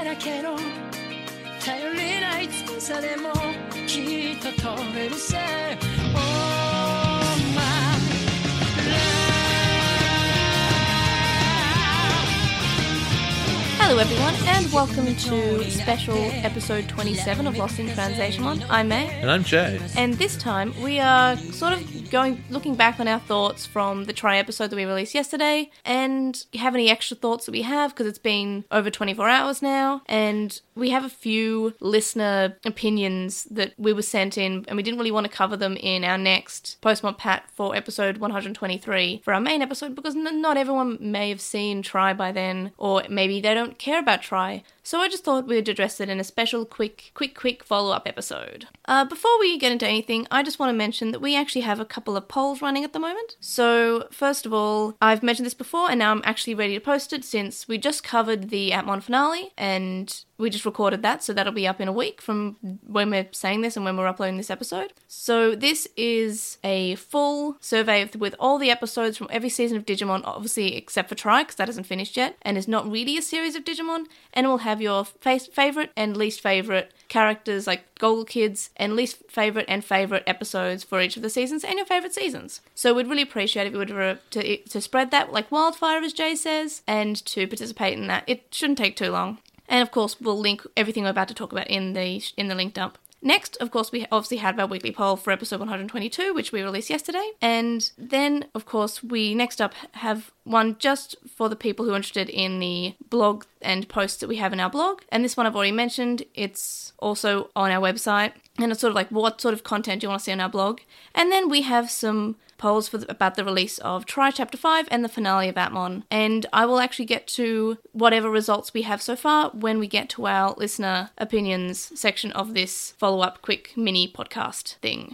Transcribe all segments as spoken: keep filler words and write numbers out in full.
だけど頼りない翼でもきっと飛べるさ Oh my Hello everyone and welcome to special episode twenty-seven of Lost in Translation. I'm May. And I'm Jay. And this time we are sort of going, looking back on our thoughts from the Try episode that we released yesterday and have any extra thoughts that we have because it's been over twenty-four hours now and we have a few listener opinions that we were sent in and we didn't really want to cover them in our next Postmod Pat for episode one hundred twenty-three for our main episode because n- not everyone may have seen Try by then or maybe they don't care about Try. So I just thought we'd address it in a special quick, quick, quick follow-up episode. Uh, before we get into anything, I just want to mention that we actually have a couple of polls running at the moment. So, first of all, I've mentioned this before, and now I'm actually ready to post it since we just covered the Atmon finale, and we just recorded that, so that'll be up in a week from when we're saying this and when we're uploading this episode. So this is a full survey with all the episodes from every season of Digimon, obviously except for Try, because that hasn't finished yet, and is not really a series of Digimon, and it will have your fa- favourite and least favourite characters like Golgo Kids, and least favourite and favourite episodes for each of the seasons, and your favourite seasons. So we'd really appreciate if you would re- to, to spread that like wildfire, as Jay says, and to participate in that. It shouldn't take too long. And of course, we'll link everything we're about to talk about in the in the link dump. Next, of course, we obviously had our weekly poll for episode one hundred twenty-two, which we released yesterday. And then, of course, we next up have one just for the people who are interested in the blog and posts that we have in our blog. And this one I've already mentioned. It's also on our website. And it's sort of like, what sort of content do you want to see on our blog? And then we have some polls for the, about the release of Try Chapter five and the finale of Atmon. And I will actually get to whatever results we have so far when we get to our listener opinions section of this follow-up quick mini podcast thing.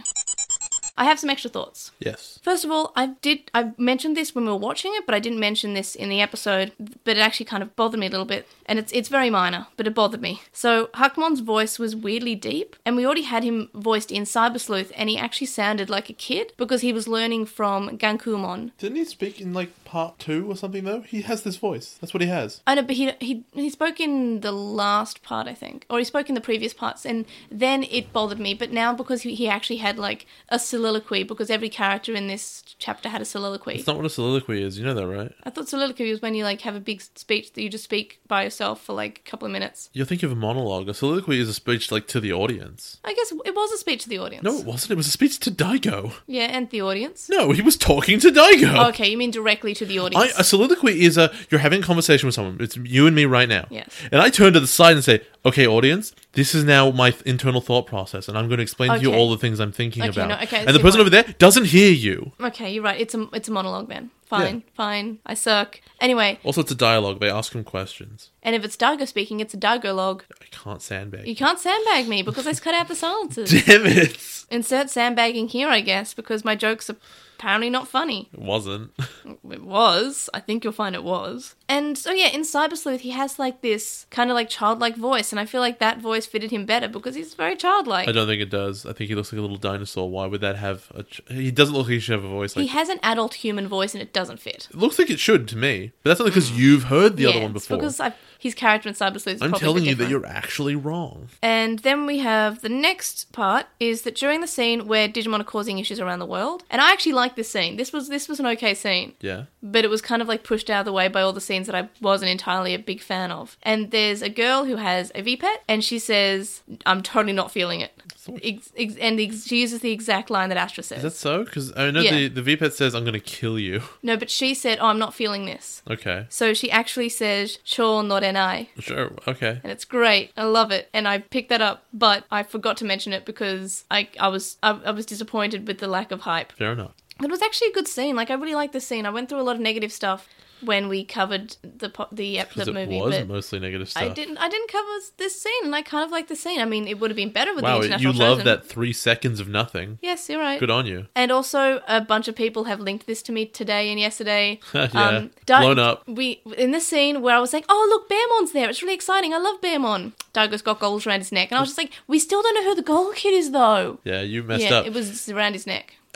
I have some extra thoughts. Yes. First of all, I did I mentioned this when we were watching it, but I didn't mention this in the episode, but it actually kind of bothered me a little bit, and it's it's very minor, but it bothered me. So, Hakmon's voice was weirdly deep, and we already had him voiced in Cyber Sleuth, and he actually sounded like a kid, because he was learning from Gankumon. Didn't he speak in, like, part two or something, though? He has this voice. That's what he has. I know, but he, he, he spoke in the last part, I think, or he spoke in the previous parts, and then it bothered me, but now because he, he actually had, like, a soliloquy, because every character in this chapter had a soliloquy. It's not what a soliloquy is, you know that, right? I thought soliloquy was when you like have a big speech that you just speak by yourself for like a couple of minutes. You're thinking of a monologue. A soliloquy is a speech like to the audience. I guess it was a speech to the audience. No, it wasn't. It was a speech to Daigo. Yeah, and the audience. No, he was talking to Daigo. Okay, you mean directly to the audience. I, a soliloquy is a, you're having a conversation with someone. It's you and me right now. Yes. And I turn to the side and say, okay, audience, this is now my th- internal thought process, and I'm going to explain okay. to you all the things I'm thinking okay, about. No, okay, and the person over there doesn't hear you. Okay, you're right. It's a it's a monologue then. Fine, Yeah. fine. I suck. Anyway. Also, it's a dialogue. They ask him questions. And if it's Daigo speaking, it's a Daigo log. I can't sandbag. You can't sandbag me because I cut out the silences. Damn it. Insert sandbagging here, I guess, because my jokes are apparently not funny. It wasn't. It was. I think you'll find it was. And so yeah, in Cyber Sleuth, he has like this kind of like childlike voice, and I feel like that voice fitted him better because he's very childlike. I don't think it does. I think he looks like a little dinosaur. Why would that have a... Ch- he doesn't look like he should have a voice like... He has an adult human voice and it doesn't fit. It looks like it should to me. But that's only because you've heard the yeah, other one it's before. because I've, his character in Cyber Sleuth is I'm probably telling a bit you that different. you're actually wrong. And then we have the next part is that during the scene where Digimon are causing issues around the world, and I actually like this scene. This was this was an okay scene. Yeah. But it was kind of like pushed out of the way by all the scenes that I wasn't entirely a big fan of. And there's a girl who has a V-Pet, and she says, I'm totally not feeling it. Ex- ex- and ex- she uses the exact line that Astra says. Is that so? Because I know Yeah. the, the V-Pet says, I'm going to kill you. No, but she said, oh, I'm not feeling this. Okay. So she actually says, sure, not an I. Sure. Okay. And it's great. I love it. And I picked that up, but I forgot to mention it because I, I was I, I was disappointed with the lack of hype. Fair enough. It was actually a good scene. Like, I really liked this scene. I went through a lot of negative stuff when we covered the po- the, ep- Because the it movie. was but mostly negative stuff. I didn't I didn't cover this scene, and I kind of like the scene. I mean, it would have been better with Wow, the international you love version. that three seconds of nothing. Yes, you're right. Good on you. And also, a bunch of people have linked this to me today and yesterday. yeah. Um, Di- Blown up. We in this scene where I was like, "Oh, look, Bearmon's there! It's really exciting. I love Bearmon." Daigo's got gold around his neck, and I was just like, "We still don't know who the gold kid is, though." Yeah, you messed yeah, up. it was around his neck.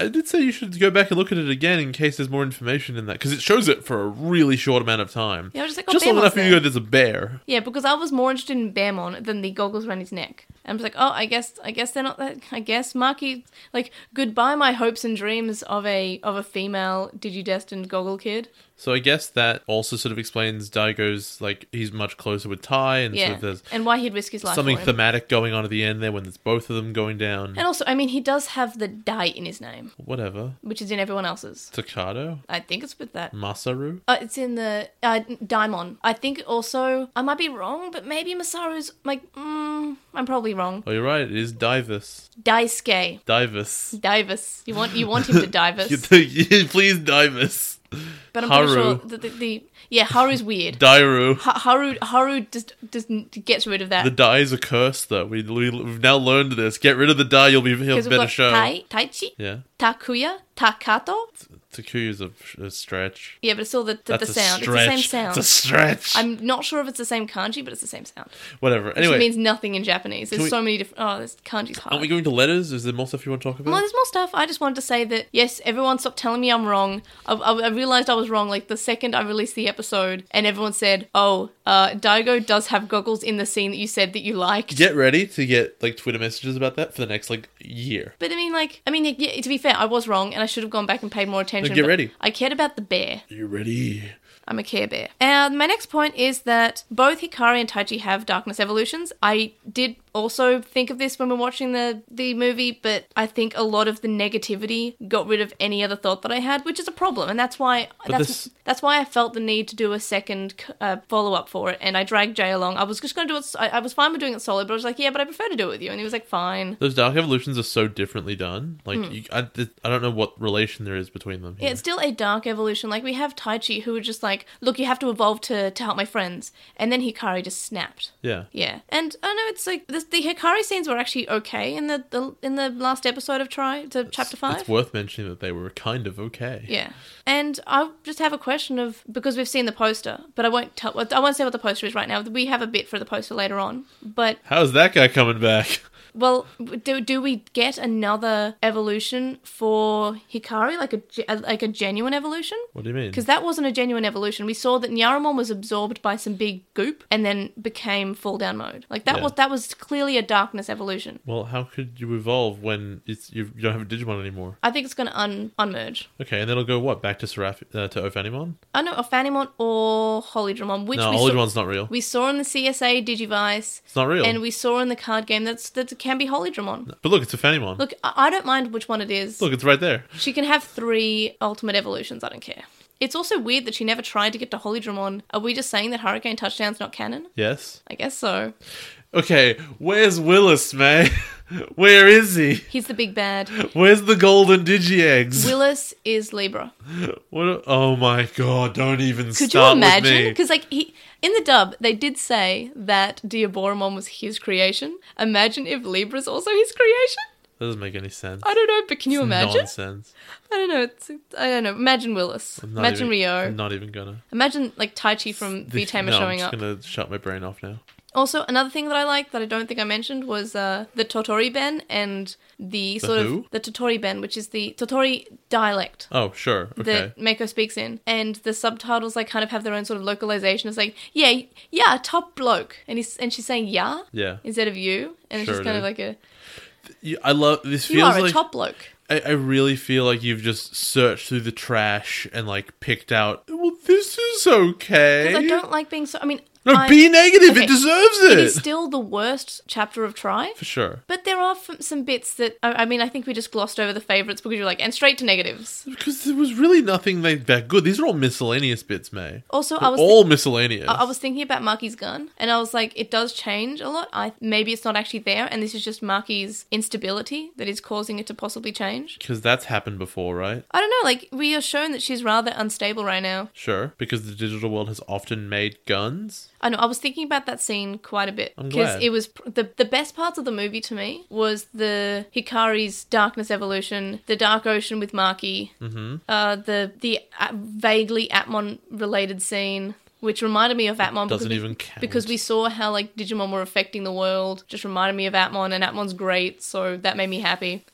I did say you should go back and look at it again in case there's more information in that, because it shows it for a really short amount of time. Yeah, I was just like, oh, just long Bearmon's enough for you to there. go, there's a bear. Yeah, because I was more interested in Bearmon than the goggles around his neck. I was like, oh, I guess, I guess they're not that. I guess Maki, like, goodbye my hopes and dreams of a of a female digidestined goggle kid. So I guess that also sort of explains Daigo's, like, he's much closer with Tai, and Yeah, sort of there's and why he'd risk his life something for him. thematic going on at the end there when there's both of them going down. And also, I mean, he does have the Dai in his name, Whatever. which is in everyone else's. Takado? I think it's with that. Masaru? Uh, it's in the uh, Daimon. I think also, I might be wrong, but maybe Masaru's like, mm, I'm probably wrong. Oh, you're right. It is Divus. Daisuke. Divus. Divus. You want you want him to Divus, Please, Divus. but I'm Haru. pretty sure that the, the yeah Haru's weird. Dairu. Ha- Haru Haru just just gets rid of that. The die is a curse, though. We, we, we've now learned this. Get rid of the die, you'll be he'll Because we've better got show. Tai, Taichi, Yeah. Takuya, Takato. Takuyu's a, a stretch. Yeah, but it's still the, the, the That's a sound. stretch. It's the same sound. It's a stretch. I'm not sure if it's the same kanji, but it's the same sound. Whatever. Which Anyway, means nothing in Japanese. There's we- so many different. Oh, there's kanji's hard. aren't we going to letters? Is there more stuff you want to talk about? Well, there's more stuff. I just wanted to say that, yes, everyone stopped telling me I'm wrong. I, I, I realized I was wrong, like, the second I released the episode, and everyone said, oh, uh, Daigo does have goggles in the scene that you said that you liked. Get ready to get, like, Twitter messages about that for the next, like, year. But, I mean, like, I mean, yeah, to be fair, I was wrong, and I should have gone back and paid more attention. get but ready. I cared about the bear. Are you ready? I'm a Care Bear. And my next point is that both Hikari and Taichi have darkness evolutions. I did also think of this when we were watching the, the movie, but I think a lot of the negativity got rid of any other thought that I had, which is a problem. And that's why But that's, this- that's why I felt the need to do a second uh, follow-up for it, and I dragged Jay along. I was just going to do it, I, I was fine with doing it solo, but I was like, yeah, but I prefer to do it with you. And he was like, fine. Those dark evolutions are so differently done. Like, Hmm. you, I, I don't know what relation there is between them. Yeah, it's still a dark evolution. Like, we have Taichi, who was just like, look, you have to evolve to, to help my friends. And then Hikari just snapped. Yeah. Yeah, and I don't know, it's like this, the Hikari scenes were actually okay in the, the in the last episode of Try to chapter five. It's worth mentioning that they were kind of okay. Yeah, and I just have a question of, because we've seen the poster, but I won't tell. I won't say what the poster is right now. We have a bit for the poster later on, but How's that guy coming back? well, do do we get another evolution for Hikari, like a ge- like a genuine evolution? What do you mean? Because that wasn't a genuine evolution. We saw that Nyaramon was absorbed by some big goop and then became full down mode. Like that Yeah. was that was clearly a darkness evolution. Well, how could you evolve when it's you, you don't have a Digimon anymore? I think it's going to un unmerge. Okay, and then it'll go what back to Seraph uh, to Ophanimon? I know, or Phanimon or Holydramon, which No, we saw, Holymon's not real. we saw in the C S A Digivice, It's not real. and we saw in the card game that's that can be Holydramon. But look, it's Ophanimon. Look, Look, I I don't mind which one it is. look, it's right there. She can have three ultimate evolutions. I don't care. It's also weird that she never tried to get to Holydramon. Are we just saying that Hurricane Touchdown's not canon? Yes. I guess so. Okay, where's Willis, May? Where is he? He's the big bad. Where's the golden Digi eggs? Willis is Libra. What? A- oh my god! Don't even Could start you imagine? with me. Because like he in the dub, they did say that Diaboromon was his creation. Imagine if Libra's also his creation. That doesn't make any sense. I don't know, but can you It's imagine? Nonsense. I don't know. It's I don't know. Imagine Willis. I'm not Imagine even, Rio. I'm not even gonna. Imagine like Taichi from The- V-Tamer no, showing I'm up. just gonna shut my brain off now. Also, another thing that I liked that I don't think I mentioned was uh, the Totori Ben and the, The sort who? of the Totori Ben, which is the Totori dialect. Oh, sure. Okay. That Mako speaks in, and the subtitles like kind of have their own sort of localization. It's like, yeah, yeah, top bloke, and he's and she's saying yeah Yeah. instead of you, and Sure it's just it kind of is. like a You- I love this. you Feels are a like top bloke. I, I really feel like you've just searched through the trash and like picked out. Well, this is okay. Because I don't like being so. I mean, No, I- be negative. okay, It deserves it. It is still the worst chapter of Try. For sure. But there are f- some bits that, I, I mean, I think we just glossed over the favourites because you're like, and straight to negatives. Because there was really nothing like that good. These are all miscellaneous bits, May. Also, They're I was all miscellaneous. I, I was thinking about Maki's gun, and I was like, it does change a lot. I Maybe it's not actually there, and this is just Maki's instability that is causing it to possibly change. Because that's happened before, right? I don't know, like, we are shown that she's rather unstable right now. Sure. Because the digital world has often made guns. I know, I was thinking about that scene quite a bit. I'm Because glad. it was, pr- the, the best parts of the movie to me was the Hikari's darkness evolution, the Dark Ocean with Maki, Mm-hmm. uh, the, the uh, vaguely Atmon-related scene, which reminded me of Atmon. Doesn't because we, even count. Because we saw how, like, Digimon were affecting the world, just reminded me of Atmon, and Atmon's great, so that made me happy.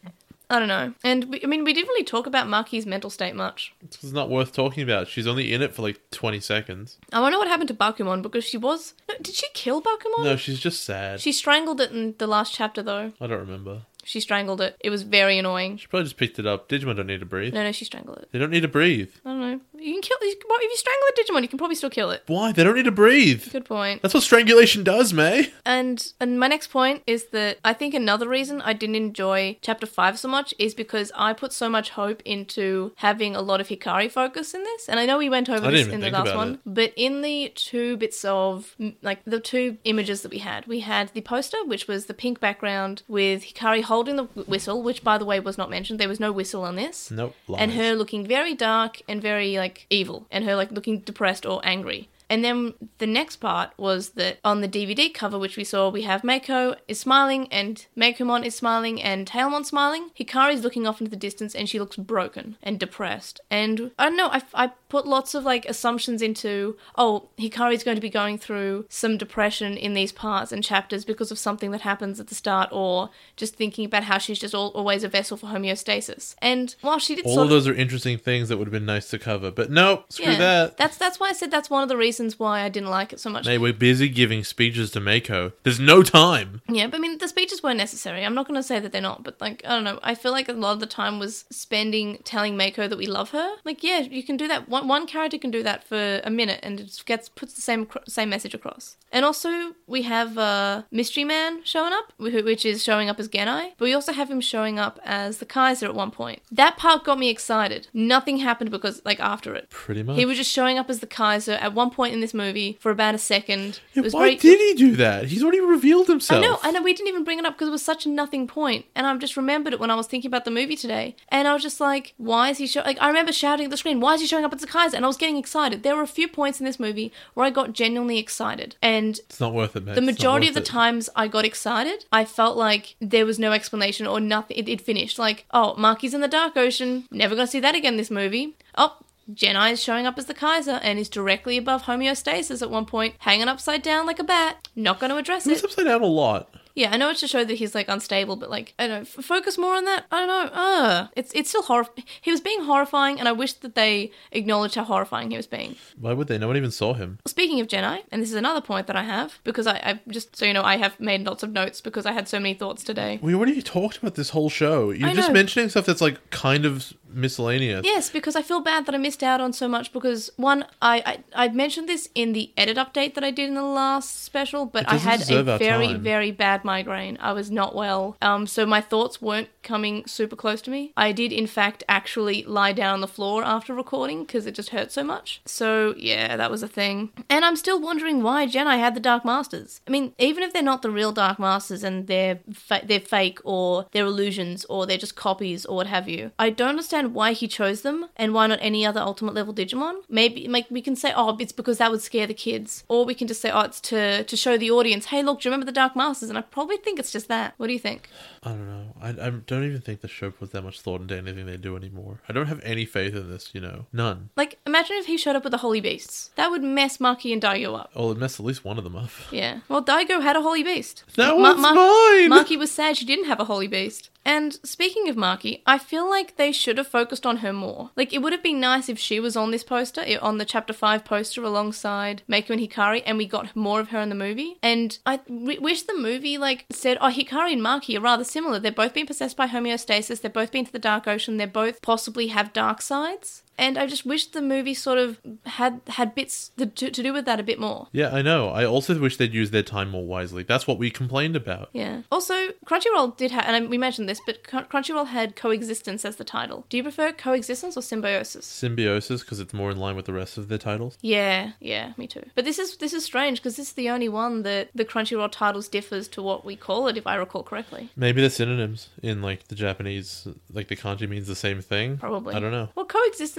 I don't know. And we, I mean, we didn't really talk about Maki's mental state much. It's not worth talking about. She's only in it for like twenty seconds. I wonder what happened to Bakumon because she was. No, did she kill Bakumon? No, she's just sad. She strangled it in the last chapter, though. I don't remember. She strangled it. It was very annoying. She probably just picked it up. Digimon don't need to breathe. No, no, she strangled it. They don't need to breathe. I don't know. You can kill. You can, if you strangle a Digimon, you can probably still kill it. Why? They don't need to breathe. Good point. That's what strangulation does, May. And and my next point is that I think another reason I didn't enjoy Chapter five so much is because I put so much hope into having a lot of Hikari focus in this. And I know we went over I this didn't even in the think last about one, it. but in the two bits of, like, the two images that we had, we had the poster, which was the pink background with Hikari holding the whistle, which, by the way, was not mentioned. There was no whistle on this. Nope. Lies. And her looking very dark and very, like, evil. And her, like, looking depressed or angry. And then the next part was that on the D V D cover, which we saw, we have Mako is smiling and Mekomon is smiling and Tailmon smiling. Hikari's looking off into the distance and she looks broken and depressed. And I don't know, I, I put lots of like assumptions into, oh, Hikari's going to be going through some depression in these parts and chapters because of something that happens at the start, or just thinking about how she's just all, always a vessel for homeostasis. And while she did all sort of those are interesting things that would have been nice to cover, but no, screw yeah, that. That's, that's why I said that's one of the reasons why I didn't like it so much. Hey, we're busy giving speeches to Mako. There's no time. Yeah, but I mean, the speeches were necessary. I'm not going to say that they're not, but like, I don't know. I feel like a lot of the time was spending telling Mako that we love her. Like, yeah, you can do that. One, one character can do that for a minute and it gets puts the same same message across. And also, we have uh, Mystery Man showing up, wh- which is showing up as Genai, but we also have him showing up as the Kaiser at one point. That part got me excited. Nothing happened because, like, after it. Pretty much. He was just showing up as the Kaiser at one point in this movie for about a second. Yeah, It was why very- did he do that? He's already revealed himself. I know, I know, we didn't even bring it up because it was such a nothing point, and I've just remembered it when I was thinking about the movie today, and I was just like, why is he show- like, I remember shouting at the screen, why is he showing up as the Kaiser? And I was getting excited. There were a few points in this movie where I got genuinely excited, and It's not worth it, man. the It's not majority of worth the it. times I got excited, I felt like there was no explanation or nothing, it, it finished. Like, oh, Maki's in the Dark Ocean, never gonna see that again in this movie. Oh, Genai is showing up as the Kaiser and is directly above homeostasis at one point, hanging upside down like a bat. Not going to address He was it. upside down a lot. Yeah, I know it's to show that he's like unstable, but like, I don't know, f- focus more on that. I don't know. Uh, it's it's still horror. He was being horrifying, and I wish that they acknowledged how horrifying he was being. Why would they? No one even saw him. Speaking of Genai, and this is another point that I have, because I, I just, so you know, I have made lots of notes because I had so many thoughts today. We already talked about this whole show. You're I just know. mentioning stuff that's like kind of miscellaneous. Yes, because I feel bad that I missed out on so much because, one, I, I, I mentioned this in the edit update that I did in the last special, but It I doesn't had deserve a our very, time. very bad migraine. I was not well. Um, so my thoughts weren't coming super close to me. I did, in fact, actually lie down on the floor after recording because it just hurt so much. So, yeah, that was a thing. And I'm still wondering why Genai had the Dark Masters. I mean, even if they're not the real Dark Masters and they're, fa- they're fake or they're illusions or they're just copies or what have you, I don't understand why he chose them and why not any other ultimate level Digimon. Maybe like we can say, oh, it's because that would scare the kids. Or we can just say, oh, it's to, to show the audience, hey, look, do you remember the Dark Masters? And I probably think it's just that. What do you think? I don't know. I, I don't even think the show puts that much thought into anything they do anymore. I don't have any faith in this, you know. None. Like, imagine if he showed up with the Holy Beasts. That would mess Maki and Daigo up. Oh, it messed at least one of them up. Yeah. Well, Daigo had a Holy Beast. That Ma- one's Ma- mine! Maki was sad she didn't have a Holy Beast. And speaking of Maki, I feel like they should have focused on her more. Like, it would have been nice if she was on this poster, i- on the Chapter five poster alongside Mako and Hikari, and we got more of her in the movie. And I w- wish the movie, like, said, oh, Hikari and Maki are rather similar. They've both been possessed by homeostasis, they've both been to the Dark Ocean, they both possibly have dark sides. And I just wish the movie sort of had had bits to, to do with that a bit more. Yeah, I know. I also wish they'd use their time more wisely. That's what we complained about. Yeah. Also, Crunchyroll did have, and we mentioned this, but Cr- Crunchyroll had coexistence as the title. Do you prefer coexistence or symbiosis? Symbiosis, because it's more in line with the rest of their titles. Yeah, yeah, me too. But this is this is strange because this is the only one that the Crunchyroll titles differs to what we call it, if I recall correctly. Maybe they're synonyms in like the Japanese, like the kanji means the same thing. Probably. I don't know. Well, coexistence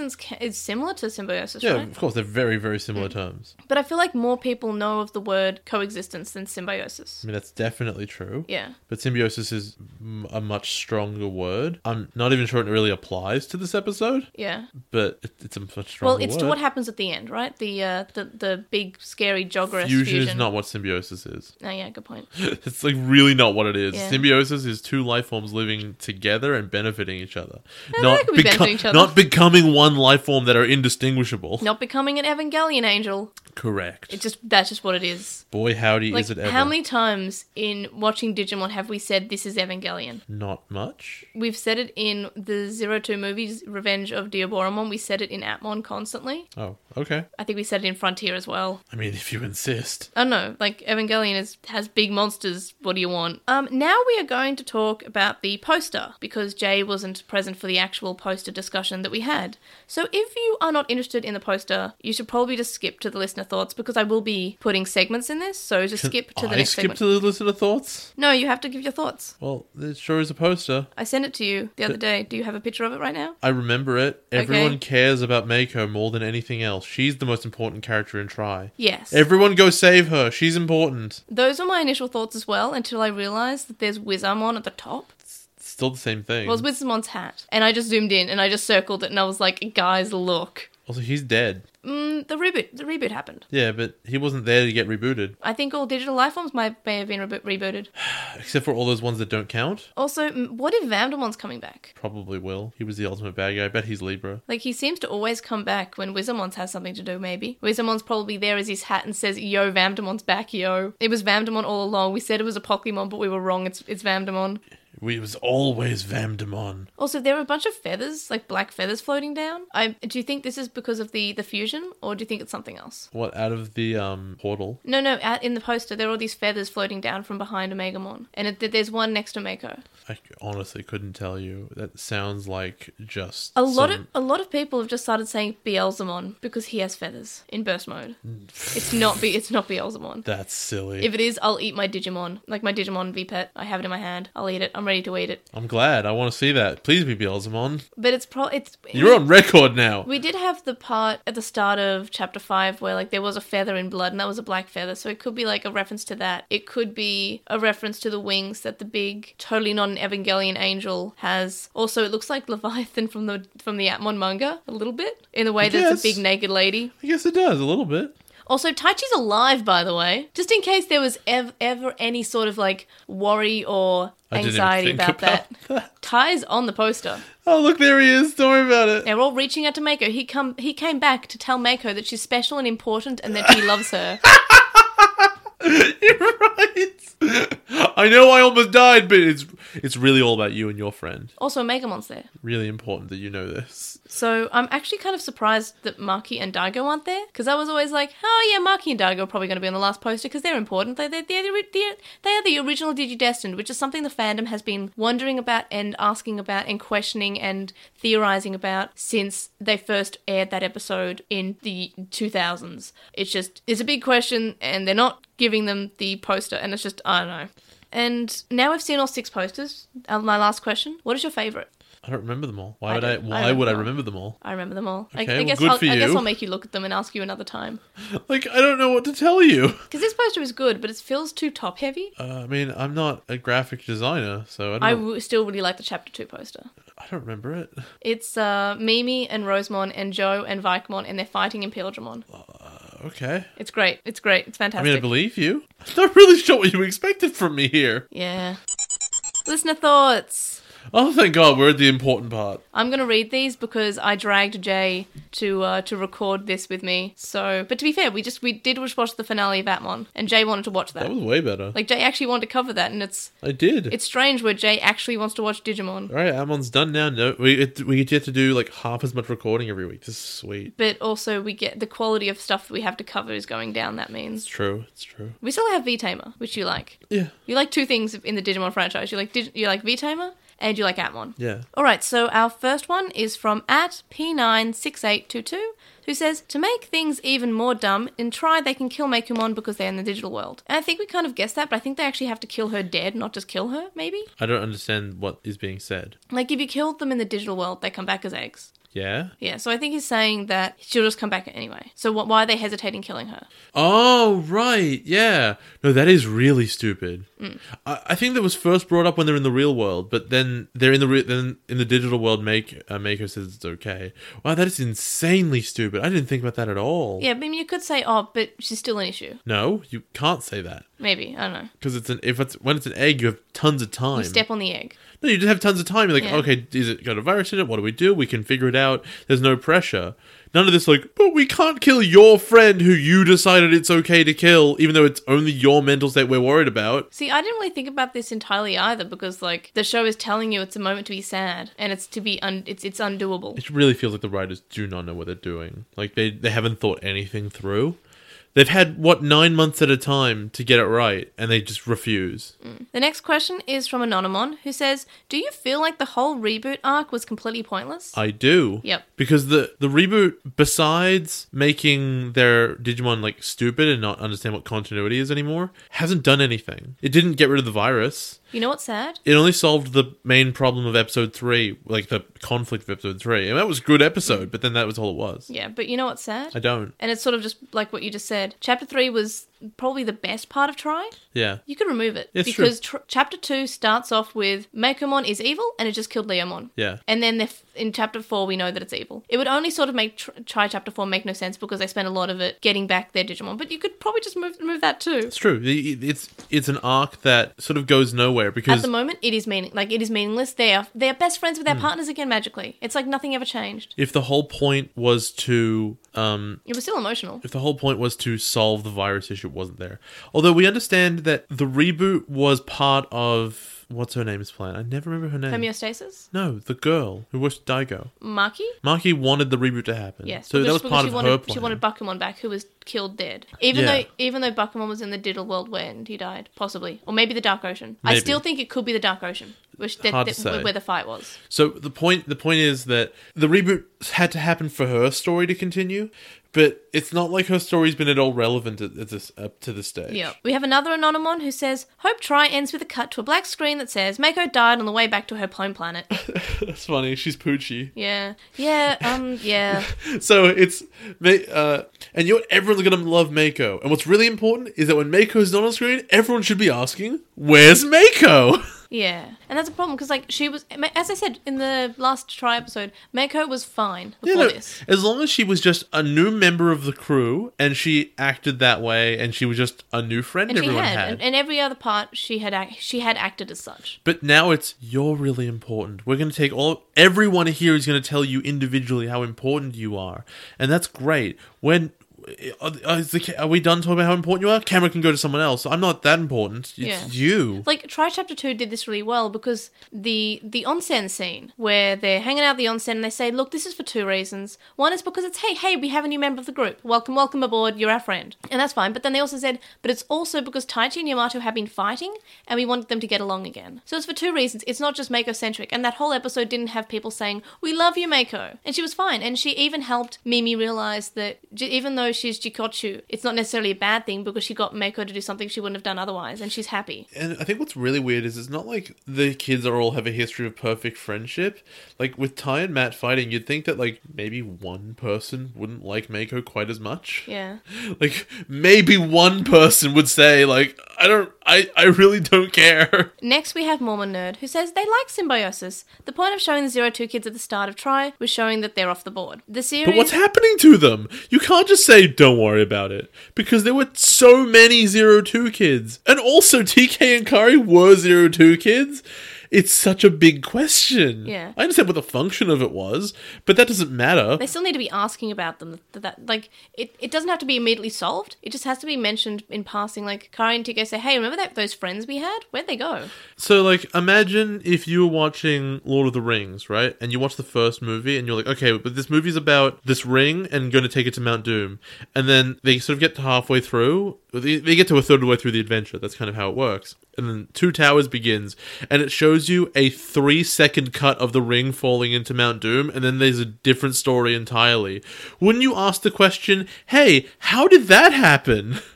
coexistence ca- is similar to symbiosis, Yeah, right? of course, they're very, very similar terms. But I feel like more people know of the word coexistence than symbiosis. I mean, that's definitely true. Yeah. But symbiosis is m- a much stronger word. I'm not even sure it really applies to this episode, Yeah. but it, it's a much stronger Well, it's word. to what happens at the end, right? The uh, the the big scary Joggerus Fusion, fusion. is not what symbiosis is. Oh yeah, good point. It's like really not what it is. Yeah. Symbiosis is two life forms living together and benefiting each other. No, they could be benefiting each other. Not becoming one life form that are indistinguishable. Not becoming an Evangelion angel. Correct. It just that's just what it is. Boy, howdy, Like, is it ever. how many times in watching Digimon have we said this is Evangelion? Not much. We've said it in the Zero Two movies, Revenge of Diaboromon. We said it in Atmon constantly. Oh, okay. I think we said it in Frontier as well. I mean, if you insist. I don't know, like Evangelion is, has big monsters. What do you want? Um, now we are going to talk about the poster because Jay wasn't present for the actual poster discussion that we had. So if you are not interested in the poster, you should probably just skip to the listener thoughts because I will be putting segments in this. So just skip to the I next skip segment. to the listener thoughts? No, you have to give your thoughts. Well, it sure is a poster. I sent it to you the other day. Do you have a picture of it right now? I remember it. Everyone cares about Mako more than anything else. She's the most important character in Tri. Yes. Everyone go save her. She's important. Those were my initial thoughts as well until I realised that there's Wizamon at the top. Still the same thing. Well, it was Wizamon's hat. And I just zoomed in and I just circled it and I was like, guys, look. Also, he's dead. Mm, the reboot. The reboot happened. Yeah, but he wasn't there to get rebooted. I think all digital life forms might may have been rebo- rebooted. Except for all those ones that don't count. Also, m- what if Vandamon's coming back? Probably will. He was the ultimate bad guy. I bet he's Libra. Like, he seems to always come back when Wizamon's has something to do, maybe. Wizamon's probably there as his hat and says, yo, Vandamon's back, yo. It was Vandamon all along. We said it was a Pokemon, but we were wrong. It's it's Vandamon. We, it was always Vamdemon. Also, there are a bunch of feathers, like black feathers floating down. I Do you think this is because of the, the fusion, or do you think it's something else? What, out of the um portal? No, no, out in the poster, there are all these feathers floating down from behind Omegamon. And it, there's one next to Mako. I honestly couldn't tell you. That sounds like just A lot some- of a lot of people have just started saying Beelzemon because he has feathers in burst mode. It's not Be it's not Beelzemon. That's silly. If it is, I'll eat my Digimon. Like my Digimon V-Pet. I have it in my hand. I'll eat it. I'm ready to eat it. I'm glad. I want to see that. Please be Beelzemon. But it's pro it's You're on record now. We did have the part at the start of chapter five where like there was a feather in blood and that was a black feather, so it could be like a reference to that. It could be a reference to the wings that the big, totally not an Evangelion angel has. Also, it looks like Leviathan from the from the Atmon manga a little bit in the way that Yes. it's a big naked lady. I guess it does, a little bit. Also, Taichi's alive, by the way. Just in case there was ev- ever any sort of like worry or I didn't even anxiety think about, about that. that. Ty's on the poster. Oh, look, there he is. Don't worry about it. They're all reaching out to Mako. He come he came back to tell Mako that she's special and important and that he loves her. You're right. I know I almost died, but it's it's really all about you and your friend. Also, Megamon's there. Really important that you know this. So I'm actually kind of surprised that Maki and Daigo aren't there, because I was always like, oh yeah, Maki and Daigo are probably going to be on the last poster because they're important. They, they, they're, the, they're, they are the original Digidestined, which is something the fandom has been wondering about and asking about and questioning and theorizing about since they first aired that episode in the two thousands. It's just, it's a big question and they're not giving them the poster, and it's just, I don't know. And now we've seen all six posters. Uh, my last question, what is your favourite? I don't remember them all. Why I would I? don't- I Why remember would I them all. remember them all? I remember them all. I, Okay, I well, guess good I'll, for I guess you. I'll make you look at them and ask you another time. Like, I don't know what to tell you. Because this poster is good, but it feels too top heavy. Uh, I mean, I'm not a graphic designer, so I don't. I know. w- still really like the chapter two poster. I don't remember it. It's uh, Mimi and Rosemon and Joe and Vikemon, and they're fighting in Pilgrimon. Okay. It's great. It's great. It's I fantastic. mean, I believe you. I'm not really sure what you expected from me here. Yeah. Listener thoughts. Oh, thank God, we're at the important part. I'm going to read these because I dragged Jay to uh, to record this with me. So, but to be fair, we just we did just watch the finale of Atmon, and Jay wanted to watch that. That was way better. Like Jay actually wanted to cover that, and it's I did. it's strange where Jay actually wants to watch Digimon. All right, Amon's done now. No, we it, we get to do like half as much recording every week. This is sweet. But also, we get the quality of stuff that we have to cover is going down. That It's means true. It's true. we still have V-Tamer, which you like. Yeah. You like two things in the Digimon franchise. You like Dig- you like V-Tamer and you like Atmon. Yeah. All right, so our first one is from at P nine six eight two two, who says, to make things even more dumb, in Tri they can kill Mekumon because they're in the digital world. And I think we kind of guessed that, but I think they actually have to kill her dead, not just kill her, maybe? I don't understand what is being said. Like, if you killed them in the digital world, they come back as eggs. Yeah? Yeah, so I think he's saying that she'll just come back anyway. So wh- why are they hesitating killing her? Oh, right. Yeah. No, that is really stupid. Mm. I, I think that was first brought up when they're in the real world, but then they're in the re- then in the digital world. Make uh, Mako says it's okay. Wow, that is insanely stupid. I didn't think about that at all. Yeah, I mean, you could say, oh, but she's still an issue. No, you can't say that Maybe, I don't know. because it's an if it's when it's an egg, you have tons of time. You step on the egg. No, you just have tons of time. You're like, Yeah. okay, is it got a virus in it? What do we do? We can figure it out. There's no pressure. None of this like, but we can't kill your friend who you decided it's okay to kill, even though it's only your mental state we're worried about. See, I didn't really think about this entirely either because, like, the show is telling you it's a moment to be sad and it's to be un- it's it's undoable. It really feels like the writers do not know what they're doing. Like, they, they haven't thought anything through. They've had, what, nine months at a time to get it right, and they just refuse. Mm. The next question is from Anonymon, who says, do you feel like the whole reboot arc was completely pointless? I do. Yep. Because the, the reboot, besides making their Digimon, like, stupid and not understand what continuity is anymore, hasn't done anything. It didn't get rid of the virus. You know what's sad? It only solved the main problem of episode three, like the conflict of episode three. And that was a good episode, but then that was all it was. Yeah, but you know what's sad? I don't. And it's sort of just like what you just said. Chapter three was probably the best part of Try. Yeah. You could remove it. It's because tr- chapter two starts off with Makomon is evil and it just killed Leomon. Yeah. And then f- in chapter four, we know that it's evil. It would only sort of make tr- Try chapter four make no sense because they spent a lot of it getting back their Digimon. But you could probably just move, remove that too. It's true. It- It's it's an arc that sort of goes nowhere because... At the moment, it is meaning like it is meaningless. They are they are best friends with their Hmm. partners again magically. It's like nothing ever changed. if the whole point was to... Um, It was still emotional. if the whole point was to solve the virus issue, it wasn't there. Although we understand that the reboot was part of... What's her name's plan? I never remember her name. Homeostasis? No, the girl who was Daigo. Maki? Maki wanted the reboot to happen. Yes. So that because- was because part she of wanted, her plan. She wanted Bakumon back, who was killed dead. Even Yeah. though even though Bakumon was in the digital world when he died, possibly, or maybe the Dark Ocean. I Maybe. still think it could be the Dark Ocean, which that, Hard to that- say. where the fight was. So the point the point is that the reboot had to happen for her story to continue, but it's not like her story's been at all relevant at, at this up to this stage. Yeah. We have another Anonymon who says, Hope Try ends with a cut to a black screen that says, Mako died on the way back to her home planet. That's funny. She's Poochie. Yeah. Yeah, um, yeah. So it's Ma- uh, and you know what? Everyone's gonna love Mako. And what's really important is that when Mako's not on screen, everyone should be asking, "Where's Mako?" Yeah. And that's a problem because, like, she was, as I said in the last Try episode, Mako was fine You before know, this. as long as she was just a new member of the crew and she acted that way, and she was just a new friend And she everyone had, had. And, and every other part she had act- she had acted as such. But now it's, you're really important. We're going to take all... Everyone here is going to tell you individually how important you are. And that's great. When... Are, is the, are we done talking about how important you are? Camera can go to someone else. I'm not that important. It's Yeah. you. Like, Try Chapter two did this really well because the the onsen scene where they're hanging out at the onsen and they say, look, this is for two reasons. One is because it's, hey, hey, we have a new member of the group. Welcome, welcome aboard. You're our friend. And that's fine. But then they also said, but it's also because Taichi and Yamato have been fighting and we wanted them to get along again. So it's for two reasons. It's not just Mako-centric. And that whole episode didn't have people saying, we love you, Mako. And she was fine. And she even helped Mimi realize that j- even though she's Jikotsu, it's not necessarily a bad thing because she got Mako to do something she wouldn't have done otherwise, and she's happy. And I think what's really weird is it's not like the kids are all have a history of perfect friendship. Like with Ty and Matt fighting, you'd think that like maybe one person wouldn't like Mako quite as much. Yeah. Like maybe one person would say like, I don't, I, I really don't care. Next we have Mormon Nerd, who says they like symbiosis. The point of showing the Zero Two kids at the start of Try was showing that they're off the board. The series... But what's happening to them? You can't just say, don't worry about it. Because there were so many Zero Two kids. And also T K and Kari were Zero Two kids. It's such a big question. Yeah. I understand what the function of it was, but that doesn't matter. They still need to be asking about them. That, that like it, it doesn't have to be immediately solved. It just has to be mentioned in passing. Like Kari and T K say, "Hey, remember that those friends we had? Where'd they go?" So, like, imagine if you were watching Lord of the Rings, right? And you watch the first movie, and you're like, okay, but this movie's about this ring and going to take it to Mount Doom. And then they sort of get to halfway through. They, they get to a third of the way through the adventure. That's kind of how it works. And then Two Towers begins, and it shows you a three-second cut of the ring falling into Mount Doom, and then there's a different story entirely. Wouldn't you ask the question, hey, how did that happen? Mm.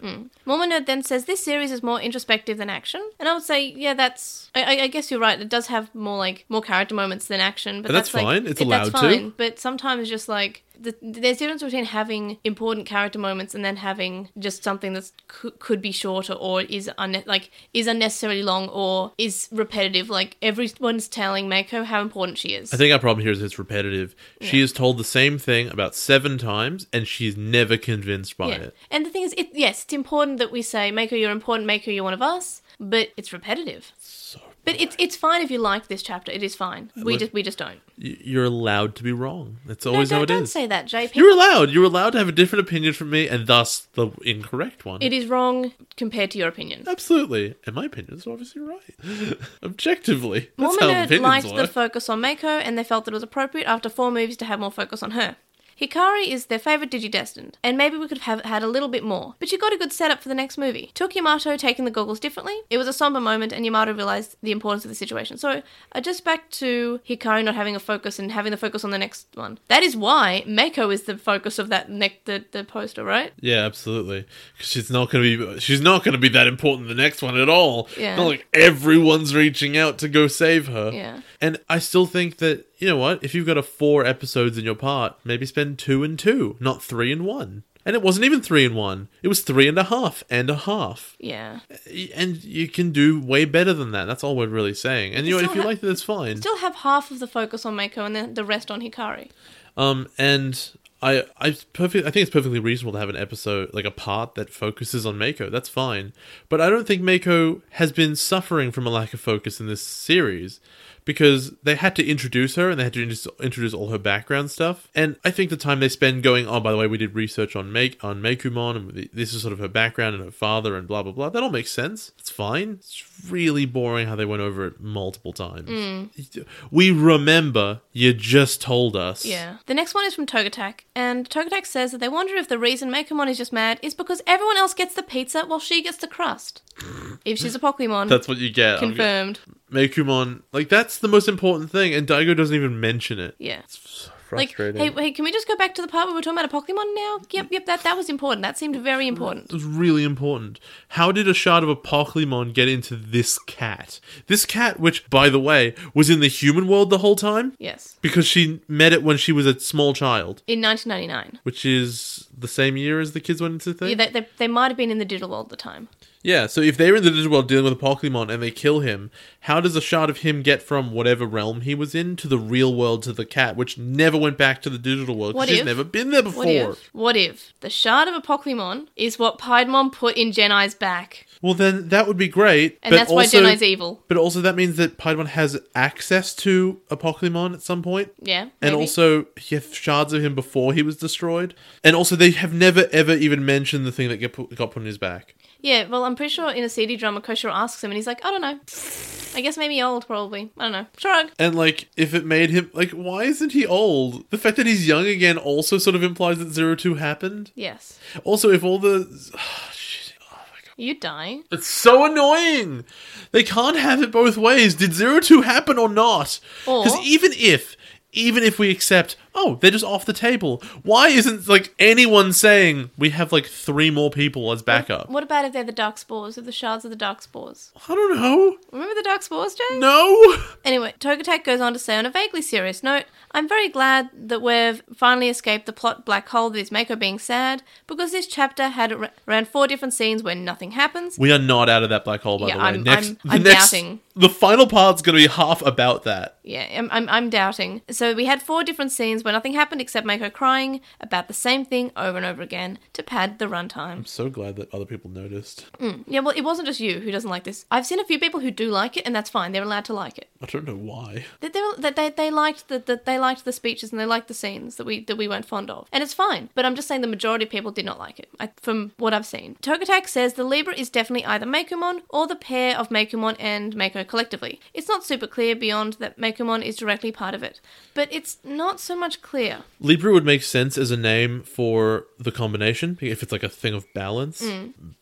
Mama Nerd then says this series is more introspective than action, and I would say, yeah, that's. I, I- I guess you're right. It does have more like more character moments than action, but And that's like, fine. It's it- allowed that's to. fine. But sometimes just like the, there's a difference between having important character moments and then having just something that's could, could be shorter or is unne- like is unnecessarily long or is repetitive. Like everyone's telling Mako how important she is. I think our problem here is it's repetitive. She is told the same thing about seven times, and she's never convinced by Yeah. it. And the thing is, it, yes, it's important that we say, Mako, you're important, Mako, you're one of us, but it's repetitive. So But it's it's fine if you like this chapter. It is fine. We look- just we just don't. y- you're allowed to be wrong. That's No, always don't, how it don't is. say that, J P. You're allowed. You're allowed to have a different opinion from me, and thus the incorrect one. It is wrong compared to your opinion. Absolutely. And my opinion is obviously right. Objectively. That's how Woman opinions liked work. the focus on Mako, and they felt that it was appropriate after four movies to have more focus on her. Hikari is their favourite Digidestined, and maybe we could have had a little bit more, but you got a good setup for the next movie. Took Yamato taking the goggles differently. It was a somber moment, and Yamato realised the importance of the situation. So, uh, just back to Hikari not having a focus and having the focus on the next one. That is why Mako is the focus of that ne- the, the poster, right? Yeah, absolutely. 'Cause she's not going to be. She's not going to be that important in the next one at all. Yeah. Not like everyone's reaching out to go save her. Yeah. And I still think that, you know what? If you've got a four episodes in your part, maybe spend two and two, not three and one. And it wasn't even three and one. It was three and a half and a half. Yeah. And you can do way better than that. That's all we're really saying. And you know what? If still you ha- like that, that's fine. Still have half of the focus on Mako and then the rest on Hikari. Um, and I, I perfect. I think it's perfectly reasonable to have an episode, like a part that focuses on Mako. That's fine. But I don't think Mako has been suffering from a lack of focus in this series, because they had to introduce her and they had to introduce, introduce all her background stuff. And I think the time they spend going, oh, by the way, we did research on Make on Mekumon, and this is sort of her background and her father and blah blah blah. That all makes sense. It's fine. It's really boring how they went over it multiple times. We remember. You just told us. Yeah. The next one is from Togetak, and Togetak says that they wonder if the reason Mekumon is just mad is because everyone else gets the pizza while she gets the crust. If she's a Pokemon, That's what you get. I'm confirmed. Mekumon, like, that's the most important thing, and Daigo doesn't even mention it. Yeah. It's Like, frustrating. hey, hey, can we just go back to the part where we're talking about a Pokemon now? Yep, yep, that, that was important. That seemed very important. It was really important. How did a shard of a Pokemon get into this cat? This cat, which, by the way, was in the human world the whole time? Yes. Because she met it when she was a small child, In nineteen ninety-nine. which is the same year as the kids went into the thing? Yeah, they, they, they might have been in the digital world at the time. Yeah, so if they're in the digital world dealing with a Pokemon and they kill him, how does a shard of him get from whatever realm he was in to the real world to the cat, which never went back to the digital world? 'Cause What she's if- never been there before. What if? What if the shard of a Pokemon is what Piedmon put in Genai's back? Well, then that would be great. And but that's why also, Genai's evil. But also that means that Piedmon has access to a Pokemon at some point. Yeah. And maybe. also, he has shards of him before he was destroyed. And also, they have never, ever even mentioned the thing that get put, got put in his back. Yeah, well, I'm pretty sure in a C D drama, Koshiro asks him, and he's like, I don't know. I guess maybe old, probably. I don't know. Shrug. And, like, if it made him... Like, why isn't he old? The fact that he's young again also sort of implies that Zero Two happened. Yes. Also, if all the... Oh, shit. Oh, my God. You die. It's so annoying! They can't have it both ways. Did Zero Two happen or not? Or- Because even if... Even if we accept, oh, they're just off the table, why isn't, like, anyone saying we have, like, three more people as backup? What about if they're the dark spores, if the shards are the dark spores? I don't know. Remember the dark spores, Jay? No! Anyway, Togetak goes on to say on a vaguely serious note, I'm very glad that we've finally escaped the plot black hole that is Mako being sad, because this chapter had ar- around four different scenes where nothing happens. We are not out of that black hole, by Yeah, the way. I'm- next, I'm- the I'm next, doubting. The final part's going to be half about that. Yeah, I'm, I'm, I'm doubting. So we had four different scenes where nothing happened except Mako crying about the same thing over and over again to pad the runtime. I'm so glad that other people noticed. Yeah, well, it wasn't just you who doesn't like this. I've seen a few people who do like it, and that's fine. They're allowed to like it. I don't know why. They, they, they, they liked the, the they liked the speeches and they liked the scenes that we that we weren't fond of, and it's fine. But I'm just saying the majority of people did not like it, I, from what I've seen. Togetak says the Libra is definitely either Mekumon or the pair of Mekumon and Mako collectively. It's not super clear beyond that Mekumon is directly part of it, but it's not so much clear. Libra would make sense as a name for the combination, if it's like a thing of balance. Mm. But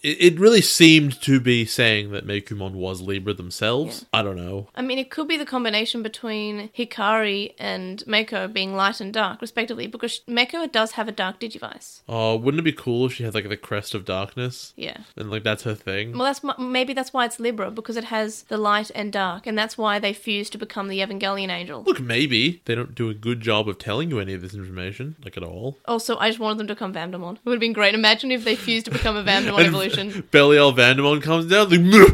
it, it really seemed to be saying that Meikumon was Libra themselves. I don't know. I mean, it could be the combination between Hikari and Mako being light and dark, respectively, because Mako does have a dark Digivice. Oh, wouldn't it be cool if she had like the crest of darkness? Yeah. And like that's her thing? Well, that's m- maybe that's why it's Libra, because it has the light and dark, and that's why they fuse to become the Evangelion angel. Look, maybe. They don't do a good job of telling you any of this information, like at all. Also, I just wanted them to become Vamdemon. It would have been great. Imagine if they fused to become a Vamdemon evolution. Belial Vandemon comes down,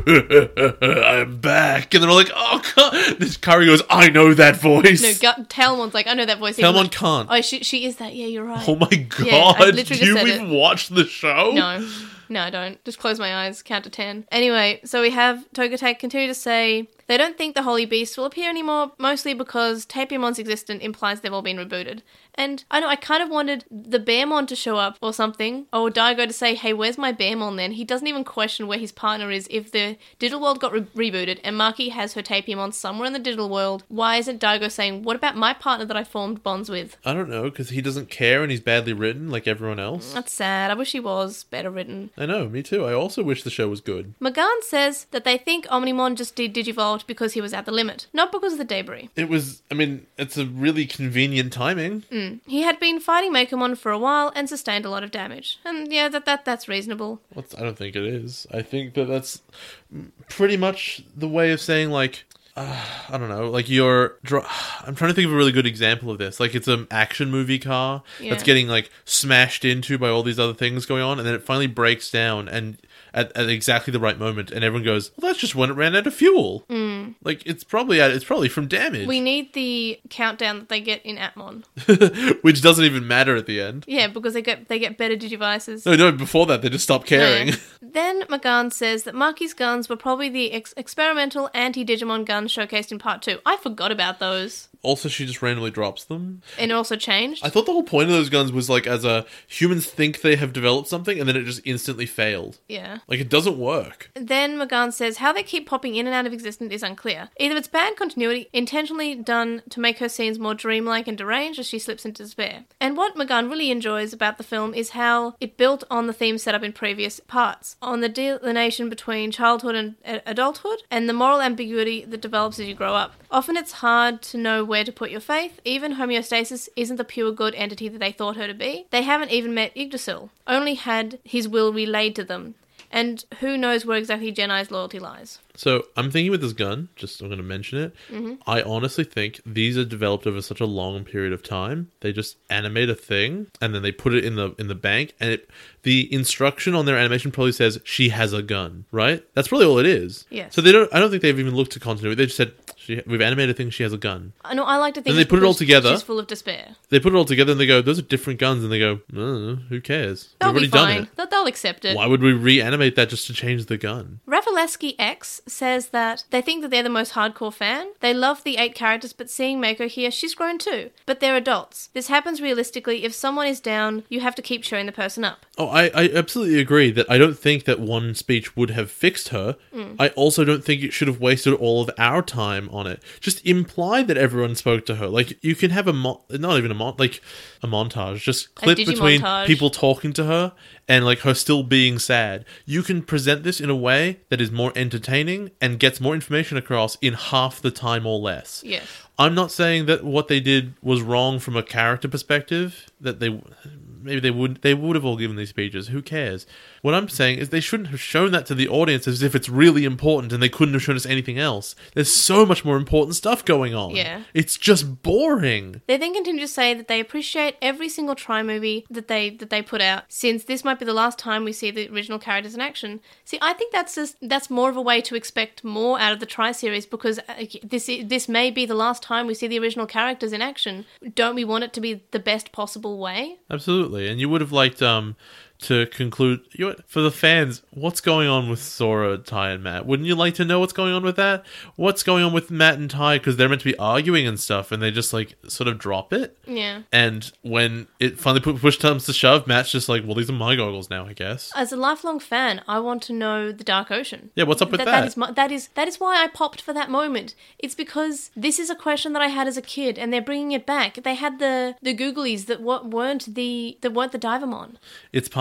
like, I'm back. And they're all like, oh, God. This Kari goes, I know that voice. No, Gu- Talmon's like, I know that voice. Talmon like, can't. Oh, she, she is that. Yeah, you're right. Oh my God. Yeah, I literally do just you said even it. watch the show? No. No, I don't. Just close my eyes, count to ten. Anyway, so we have Togetic continue to say they don't think the Holy Beast will appear anymore, mostly because Tapiomon's existence implies they've all been rebooted. And I know, I kind of wanted the Bearmon to show up or something, or Daigo to say, hey, where's my Bearmon then? He doesn't even question where his partner is. If the digital world got re- rebooted and Maki has her Tapiomon somewhere in the digital world, why isn't Daigo saying, what about my partner that I formed bonds with? I don't know, because he doesn't care and he's badly written like everyone else. That's sad. I wish he was better written. I know, me too. I also wish the show was good. Magan says that they think Omnimon just did Digivolved because he was at the limit, not because of the debris. It was, I mean, it's a really convenient timing. Mm. He had been fighting Meikumon for a while and sustained a lot of damage. And yeah, that, that that's reasonable. Well, I don't think it is. I think that that's pretty much the way of saying, like, Uh, I don't know, like you're... Dr- I'm trying to think of a really good example of this. Like, it's an action movie car yeah. that's getting, like, smashed into by all these other things going on, and then it finally breaks down and at, at exactly the right moment, and everyone goes, well, that's just when it ran out of fuel. Mm. Like, it's probably out, it's probably from damage. We need the countdown that they get in Atmon. Which doesn't even matter at the end. Yeah, because they get they get better Digivices. No, no, before that, they just stop caring. Yeah. Then Magan says that Maki's guns were probably the ex- experimental anti-Digimon guns showcased in part two. I forgot about those. Also, she just randomly drops them. And it also changed? I thought the whole point of those guns was, like, as a... Humans think they have developed something, and then it just instantly failed. Yeah. Like, it doesn't work. Then Magan says how they keep popping in and out of existence is unclear. Either it's bad continuity, intentionally done to make her scenes more dreamlike and deranged as she slips into despair. And what Magan really enjoys about the film is how it built on the theme set up in previous parts, on the delineation between childhood and adulthood, and the moral ambiguity that develops as you grow up. Often it's hard to know where to put your faith. Even homeostasis isn't the pure good entity that they thought her to be. They haven't even met Yggdrasil, only had his will relayed to them. And who knows where exactly Genai's loyalty lies. So, I'm thinking with this gun, just I'm going to mention it, mm-hmm. I honestly think these are developed over such a long period of time. They just animate a thing, and then they put it in the in the bank, and it, the instruction on their animation probably says, she has a gun, right? That's probably all it is. Yes. So, they don't. I don't think they've even looked at continuity. They just said, she, we've animated a thing, she has a gun. I know, I like to think Then they put it all together. She's full of despair. They put it all together, and they go, those are different guns, and they go, no, who cares? They'll We've be already fine. done it. They'll, they'll accept it. Why would we reanimate that just to change the gun? Ravaleski X says that they think that they're the most hardcore fan. They love the eight characters, but seeing Mako here, she's grown too. But they're adults. This happens realistically. If someone is down, you have to keep cheering the person up. Oh, I, I absolutely agree that I don't think that one speech would have fixed her. Mm. I also don't think it should have wasted all of our time on it. Just imply that everyone spoke to her. Like, you can have a, mo- not even a mon- like a montage, just clip between people talking to her and like her still being sad. You can present this in a way that is more entertaining and gets more information across in half the time or less. Yes. I'm not saying that what they did was wrong from a character perspective, that they maybe they would they would have all given these speeches. Who cares? What I'm saying is they shouldn't have shown that to the audience as if it's really important and they couldn't have shown us anything else. There's so much more important stuff going on. Yeah. It's just boring. They then continue to say that they appreciate every single Tri movie that they that they put out, since this might be the last time we see the original characters in action. See, I think that's just that's more of a way to expect more out of the Tri series, because uh, this this may be the last time we see the original characters in action. Don't we want it to be the best possible way? Absolutely. And you would have liked um to conclude, you know, for the fans, what's going on with Sora, Tai, and Matt? Wouldn't you like to know what's going on with that? What's going on with Matt and Tai? Because they're meant to be arguing and stuff, and they just, like, sort of drop it. Yeah. And when it finally put push comes to shove, Matt's just like, well, these are my goggles now, I guess. As a lifelong fan, I want to know the Dark Ocean. Yeah, what's up with that? that? That is, my, that is that is why I popped for that moment. It's because this is a question that I had as a kid, and they're bringing it back. They had the the Googlies that w- weren't the that weren't the Divermon. It's part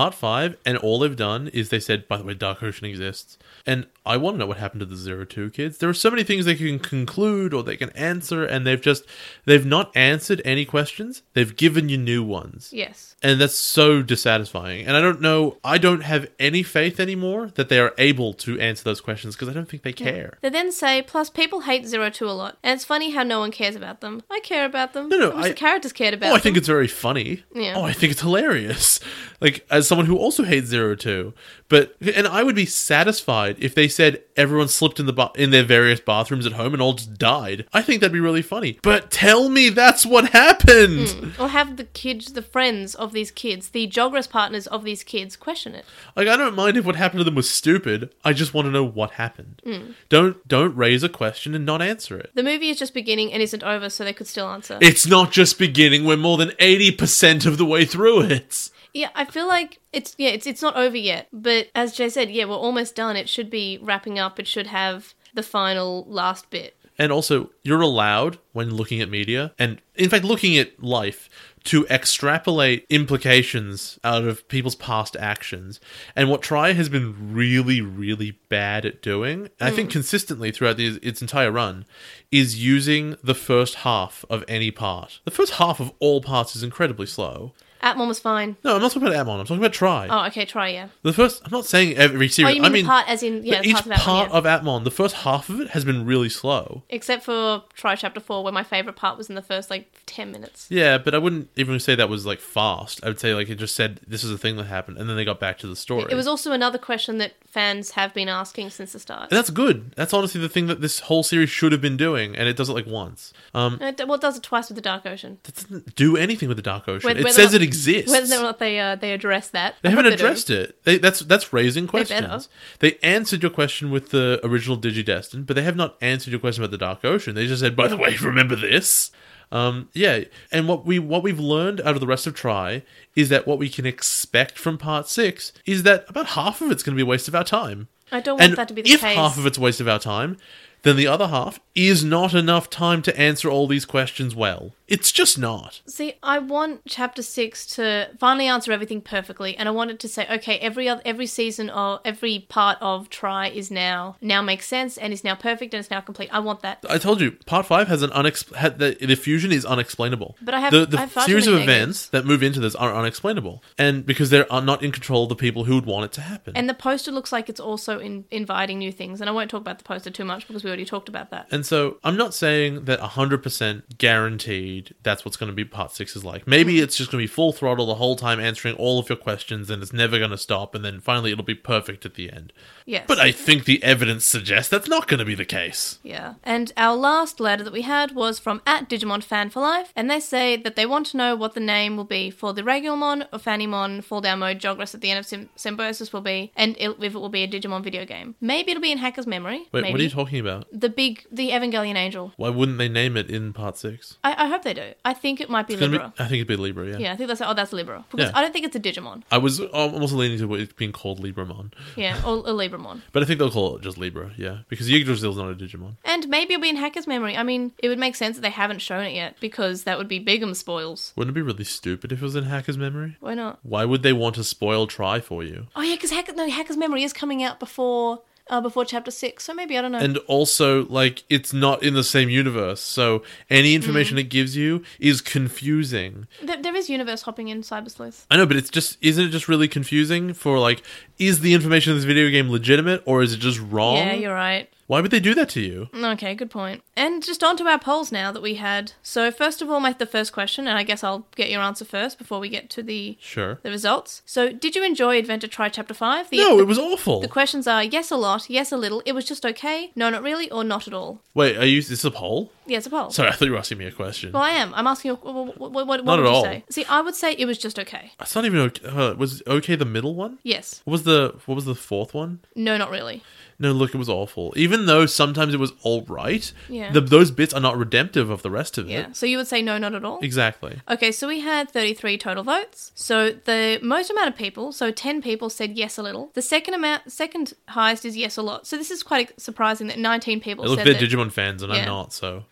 part five, and all they've done is they said, by the way, Dark Ocean exists. And I want to know what happened to the Zero Two kids. There are so many things they can conclude or they can answer, and they've just, they've not answered any questions. They've given you new ones. Yes. And that's so dissatisfying. And I don't know, I don't have any faith anymore that they are able to answer those questions because I don't think they care. They then say, plus people hate Zero Two a lot. And it's funny how no one cares about them. I care about them. No, no, I wish I- the characters cared about Oh, I them. think it's very funny. Yeah. Oh, I think it's hilarious. Like, as someone who also hates Zero Two. But, and I would be satisfied if they said everyone slipped in the ba- in their various bathrooms at home and all just died. I think that'd be really funny. But tell me that's what happened! Or have the kids, the friends of these kids, the Jogress partners of these kids, question it. Like, I don't mind if what happened to them was stupid. I just want to know what happened. Hmm. Don't don't raise a question and not answer it. The movie is just beginning and isn't over, so they could still answer. It's not just beginning. We're more than eighty percent of the way through it. Yeah, I feel like it's yeah, it's it's not over yet. But as Jay said, yeah, we're almost done. It should be wrapping up. It should have the final last bit. And also, you're allowed, when looking at media, and in fact looking at life, to extrapolate implications out of people's past actions. And what Try has been really, really bad at doing, and I think consistently throughout the, its entire run, is using the first half of any part. The first half of all parts is incredibly slow. Atmon was fine. No, I'm not talking about Amon, I'm talking about Try. Oh, okay, try, yeah. The first, I'm not saying every Oh, series. you mean, I mean the part as in, yeah, but the each parts of Atmon, part yeah. of Atmon, the first half of it has been really slow. Except for Try Chapter four, where my favourite part was in the first, like, ten minutes. Yeah, but I wouldn't even say that was like fast. I would say like it just said this is a thing that happened, and then they got back to the story. It was also another question that fans have been asking since the start. and that's good. That's honestly the thing that this whole series should have been doing, and it does it like once. Um, And it, well, it does it twice with the Dark Ocean. it doesn't do anything with the Dark Ocean. Whether- it whether says or not- it exists. Whether or not they uh, they address that. They I haven't hope do. addressed it. They, that's that's raising better. questions. They answered your question with the original Digidestined, but they have not answered your question about the Dark Ocean. They just said, by the way, remember this? Um, yeah, and what we what we've learned out of the rest of Try is that what we can expect from Part Six is that about half of it's going to be a waste of our time. I don't want And that to be the if case. half of it's a waste of our time, then the other half is not enough time to answer all these questions well. It's just not. See, I want Chapter Six to finally answer everything perfectly, and I want it to say, okay, every other, every season or every part of Try is now now makes sense and is now perfect and is now complete. I want that. I told you, Part Five has an unex- had the, the fusion is unexplainable. But I have- the, the I have far too series of many events that move into this are unexplainable, and because they're are not in control of the people who would want it to happen. And the poster looks like it's also in, inviting new things, and I won't talk about the poster too much because we already talked about that. And so I'm not saying that one hundred percent guaranteed that's what's going to be Part six is like. Maybe it's just going to be full throttle the whole time answering all of your questions and it's never going to stop, and then finally it'll be perfect at the end. Yes. But I think the evidence suggests that's not going to be the case. Yeah. And our last letter that we had was from at Digimon Fan for Life, and they say that they want to know what the name will be for the Regularmon or Fanimon Fall Down Mode Jogress at the end of Sym- Symbiosis will be, and it, if it will be a Digimon video game. Maybe it'll be in Hacker's Memory. Wait, Maybe. what are you talking about? The big, the Evangelion Angel. Why wouldn't they name it in Part six? I, I hope they do. I think it might be It's gonna Libra. be, I think it'd be Libra, yeah. Yeah, I think that's oh that's Libra because Yeah. I don't think it's a Digimon. I was I'm also leaning to it being called Libramon. Yeah, or a Libramon. But I think they'll call it just Libra, yeah. Because Yggdrasil's not a Digimon. And maybe it'll be in Hacker's Memory. I mean, it would make sense that they haven't shown it yet because that would be Bigum spoils. Wouldn't it be really stupid if it was in Hacker's Memory? Why not? Why would they want to spoil Try for you? Oh yeah, because Hacker, no, Hacker's Memory is coming out before uh, before Chapter Six, so maybe I don't know. And also, like, it's not in the same universe, so any information Mm. it gives you is confusing. there, there is universe hopping in Cyber Sleuth. I know, but it's just, isn't it just really confusing for, like, is the information in this video game legitimate, or is it just wrong? Yeah, you're right. Why would they do that to you? Okay, good point. And just on to our polls now that we had. So first of all, my the first question, and I guess I'll get your answer first before we get to the Sure. the results. So, did you enjoy Adventure Try Chapter Five? The, No, the, it was awful. The questions are yes a lot, yes a little, it was just okay, no not really, or not at all. Wait, are you, is this a poll? Yeah, it's a poll. Sorry, I thought you were asking me a question. Well, I am. I'm asking you, what, what, what, what Not would at you all. say? See, I would say it was just okay. It's not even okay. Uh, was okay the middle one? Yes. What was the what was the fourth one? No, not really. No, look, it was awful. Even though sometimes it was all right, Yeah. the, those bits are not redemptive of the rest of Yeah. it. So you would say no, not at all? Exactly. Okay, so we had thirty-three total votes. So the most amount of people, so ten people said yes a little. The second amount, second highest is yes a lot. So this is quite surprising that nineteen people Look, said they're that. Digimon fans, and Yeah. I'm not, so...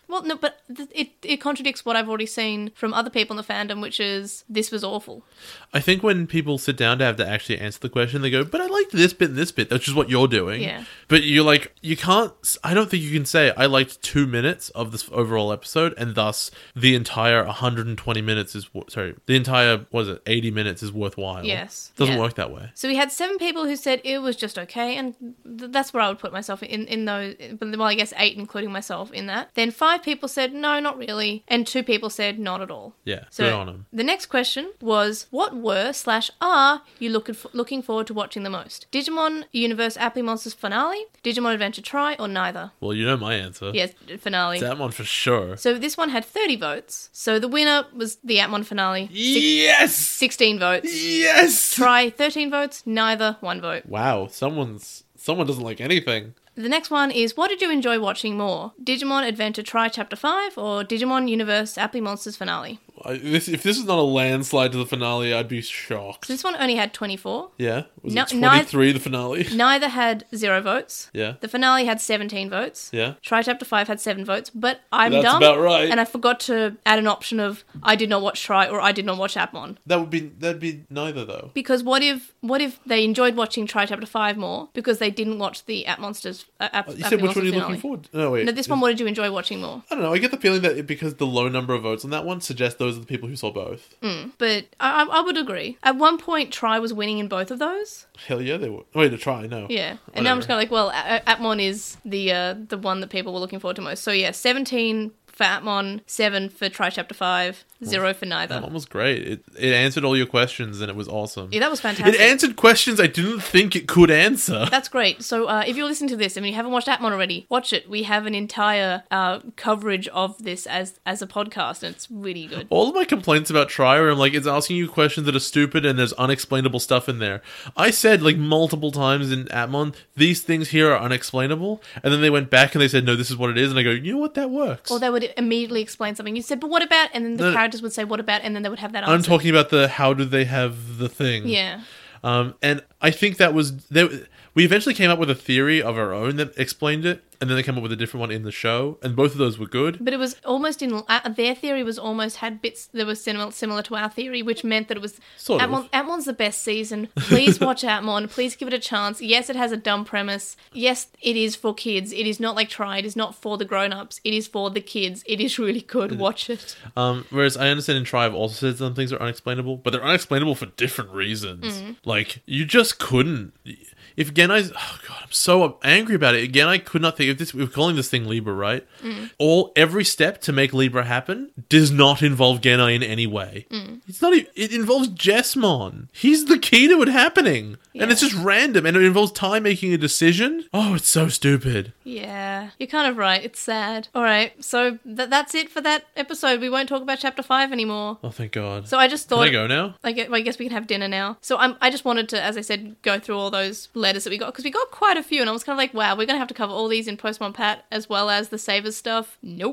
Well, no, but th- it it contradicts what I've already seen from other people in the fandom, which is this was awful. I think when people sit down to have to actually answer the question, they go, but I liked this bit and this bit, which is what you're doing. Yeah. But you're like, you can't, I don't think you can say, I liked two minutes of this overall episode, and thus the entire one hundred twenty minutes is, wo- sorry, the entire, what is it, eighty minutes is worthwhile. Yes. Doesn't Yeah. work that way. So we had seven people who said it was just okay, and th- that's where I would put myself in, in those, well, I guess eight including myself in that. Then five people said, no, not really, and two people said, not at all. Yeah, So good on them. the next question was, what were slash are you looking f- looking forward to watching the most? Digimon Universe Apply Monsters finale, Digimon Adventure Tri, or neither? Well, you know my answer. Yes, finale. That one for sure. So this one had thirty votes. So the winner was the Atmon finale. Six- Yes! sixteen votes. Yes! Try thirteen votes, neither one vote. Wow, someone's, someone doesn't like anything. The next one is, what did you enjoy watching more? Digimon Adventure Tri Chapter five or Digimon Universe Apply Monsters finale? I, this, if this is not a landslide to the finale, I'd be shocked. So this one only had twenty-four. Yeah? Was No- it twenty-three, the finale? Neither had zero votes. Yeah. The finale had seventeen votes. Yeah. Tri Chapter five had seven votes, but I'm That's dumb. about right. And I forgot to add an option of I did not watch Tri or I did not watch Atmon. That would be, that'd be neither, though. Because what if what if they enjoyed watching Tri Chapter five more because they didn't watch the At Monsters uh, App, You said which one are you looking forward to? No, wait. No, this one, what did you enjoy watching more? I don't know. I get the feeling that it, because the low number of votes on that one suggests those are the people who saw both. But I, I I would agree. At one point, Tri was winning in both of those. Hell yeah, they were. Wait, to try, no. Yeah, and now I'm Whatever. just kind of like, well, A- A- Atmon is the uh, the one that people were looking forward to most. So yeah, seventeen for Atmon, seven for Tri Chapter five, zero for neither. That one was great. It, it answered all your questions and it was awesome. Yeah, that was fantastic. It answered questions I didn't think it could answer. That's great. So uh, if you're listening to this and you haven't watched Atmon already, watch it. We have an entire uh, coverage of this as as a podcast, and it's really good. All of my complaints about Try are I'm like, it's asking you questions that are stupid and there's unexplainable stuff in there. I said like multiple times in Atmon, these things here are unexplainable. And then they went back and they said, no, this is what it is. And I go, you know what, that works. Or they would immediately explain something. You said, but what about? And then the No, characters would say, what about? And then they would have that answer. I'm talking about the how do they have the thing. Yeah. Um, and I think that was there. We eventually came up with a theory of our own that explained it, and then they came up with a different one in the show, and both of those were good. But it was almost in uh, their theory was almost had bits that were similar similar to our theory, which meant that it was Sort of. Atmon, Atmon's the best season. Please watch Atmon. Please give it a chance. Yes, it has a dumb premise. Yes, it is for kids. It is not like Try. It is not for the grown-ups. It is for the kids. It is really good. Watch it. Um, whereas I understand in Try, I've also said some things are unexplainable, but they're unexplainable for different reasons. Mm. Like, you just couldn't. If Genai's, oh god, I'm so angry about it. Again, I could not think of this. We're calling this thing Libra, right? Mm. All every step to make Libra happen does not involve Genai in any way. Mm. It's not. e- It involves Jesmon. He's the key to it happening, and it's Yeah. just random. And it involves Ty making a decision. Oh, it's so stupid. Yeah, you're kind of right. It's sad. All right, so th- that's it for that episode. We won't talk about Chapter Five anymore. Oh, thank God. So I just Can thought. I go now? I guess, I guess we can have dinner now. So I'm, I just wanted to, as I said, go through all those letters that we got, because we got quite a few, and I was kind of like, wow, we're going to have to cover all these in Postmon Pat as well as the Savers stuff. Nope.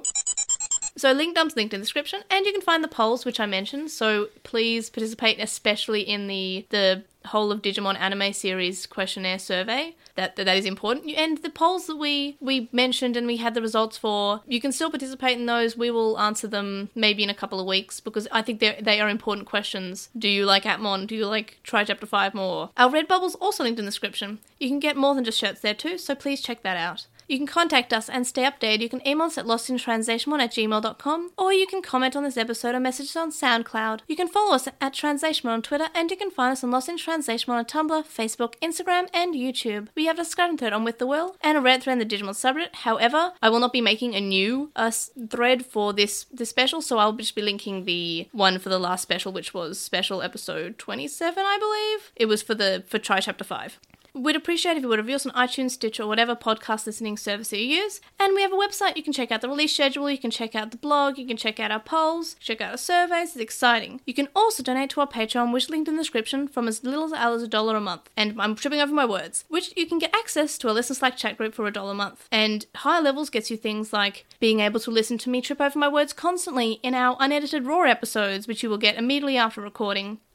So link dump's linked in the description, and you can find the polls, which I mentioned, so please participate, especially in the the whole of Digimon anime series questionnaire survey. That that is important. And the polls that we, we mentioned and we had the results for, you can still participate in those. We will answer them maybe in a couple of weeks, because I think they they are important questions. Do you like Atmon? Do you like Try Chapter five more? Our Redbubble's also linked in the description. You can get more than just shirts there too, so please check that out. You can contact us and stay updated. You can email us at lostintranslationmon at gmail dot com, or you can comment on this episode or message us on SoundCloud. You can follow us at Translationmon on Twitter, and you can find us on Lost in Translationmon on Tumblr, Facebook, Instagram, and YouTube. We have a Discussion thread on With the Will, and a Reddit thread in the Digimon subreddit. However, I will not be making a new uh, s- thread for this, this special, so I'll just be linking the one for the last special, which was special episode twenty-seven, I believe. It was for the for Try Chapter five. We'd appreciate if you would review us on iTunes, Stitcher, or whatever podcast listening service you use. And we have a website. You can check out the release schedule, you can check out the blog, you can check out our polls, check out our surveys. It's exciting. You can also donate to our Patreon, which is linked in the description, from as little as a dollar a month. And I'm tripping over my words. Which you can get access to a Listen Slack chat group for a dollar a month. And higher levels gets you things like being able to listen to me trip over my words constantly in our unedited raw episodes, which you will get immediately after recording.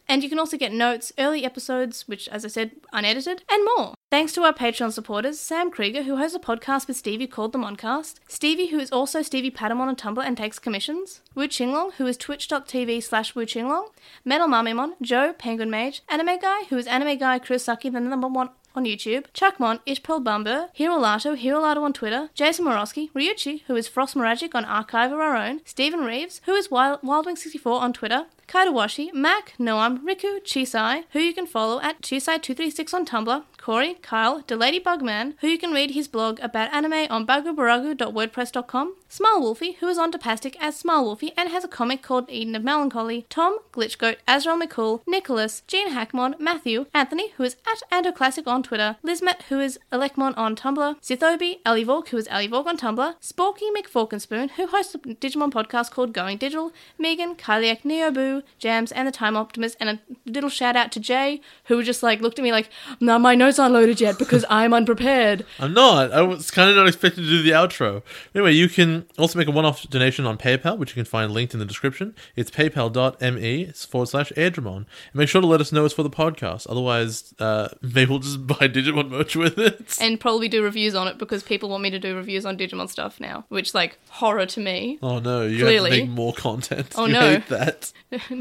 And you can also get notes, early episodes, which, as I said, unedited, and more. Thanks to our Patreon supporters, Sam Krieger, who hosts a podcast with Stevie called The Moncast, Stevie, who is also Stevie Patamon on Tumblr and takes commissions, Wu Qinglong, who is twitch.tv slash Wu Qinglong, Metal Mamimon, Joe, Penguin Mage, Anime Guy, who is Anime Guy Kurosaki, the number one on YouTube, Chuckmon, Ishpearl Bumber, Hirolato, Hirolato on Twitter, Jason Morosky, Ryuchi, who is Frost Moragic on Archive of Our Own, Stephen Reeves, who is Wild- Wildwing sixty-four on Twitter, Kaidawashi, Mac, Noam, Riku, Chisai, who you can follow at Chisai two three six on Tumblr, Corey, Kyle, DeLadyBugman, who you can read his blog about anime on bagubaragu dot wordpress dot com, Smile Wolfie, who is on Dopastic as Smile Wolfie and has a comic called Eden of Melancholy, Tom, Glitchgoat, Azrael McCool, Nicholas, Gene Hackmon, Matthew, Anthony, who is at Andoclassic on Twitter, Lizmet, who is Elecmon on Tumblr, Sithobi, Alivorg, who is Alivorg on Tumblr, Sporky McForkenspoon, who hosts a Digimon podcast called Going Digital, Megan, Kyliak, Neoboo, Jams, and the Time Optimist, and a little shout out to Jay, who just like looked at me like, no, my notes aren't loaded yet because I'm unprepared. I'm not. I was kind of not expecting to do the outro. Anyway, you can also make a one-off donation on PayPal, which you can find linked in the description. It's paypal.me forward slash Airdramon. And make sure to let us know it's for the podcast. Otherwise, uh, maybe we'll just buy Digimon merch with it. And probably do reviews on it because people want me to do reviews on Digimon stuff now, which, like, horror to me. Oh no, you Clearly. have to make more content. Oh you no. hate that.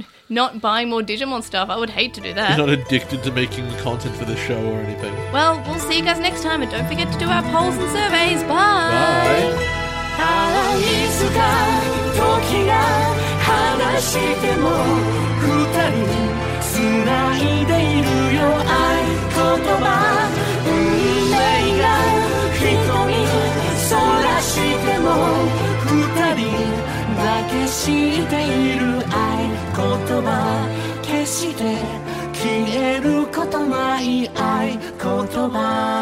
Not buying more Digimon stuff. I would hate to do that. You're not addicted to making content for the show or anything. Well, we'll see you guys next time, and don't forget to do our polls and surveys. Bye! Bye! あいつか時が話しても二人繋いでいるよ合言葉運命が瞳そらしても二人だけ知っている合言葉決して消えることない合言葉